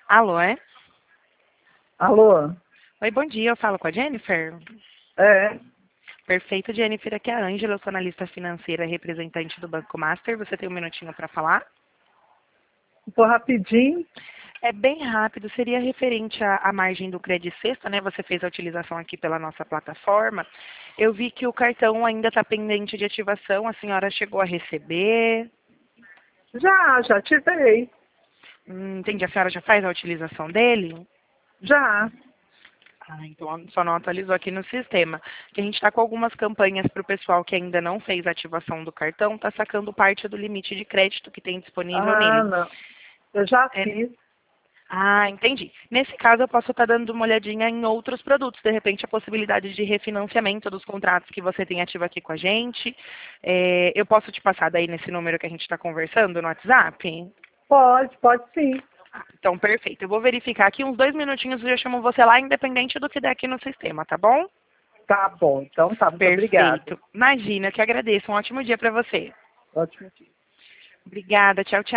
Alô, é? Alô? Oi, bom dia, eu falo com a Jennifer. É, Perfeito, Jennifer, aqui é a Ângela, eu sou analista financeira representante do Banco Master. Você tem um minutinho para falar? tô rapidinho. É bem rápido, seria referente à margem do Credit Sexta, né? Você fez a utilização aqui pela nossa plataforma. Eu vi que o cartão ainda está pendente de ativação, a senhora chegou a receber. Já tirei. Entendi, a senhora já faz a utilização dele? Já. Ah, então só não atualizou aqui no sistema. Que a gente está com algumas campanhas para o pessoal que ainda não fez a ativação do cartão, está sacando parte do limite de crédito que tem disponível Ah, nele. não. Eu já É, fiz. entendi. Nesse caso, eu posso estar dando uma olhadinha em outros produtos, de repente a possibilidade de refinanciamento dos contratos que você tem ativo aqui com a gente. Eu posso te passar daí nesse número que a gente está conversando no WhatsApp? Pode sim. Então, perfeito. Eu vou verificar aqui uns 2 minutinhos e já chamo você lá, independente do que der aqui no sistema, tá bom? Tá bom, então tá. Muito obrigada. Perfeito. Imagina, eu que agradeço. Um ótimo dia para você. Ótimo dia. Obrigada. Tchau, tchau.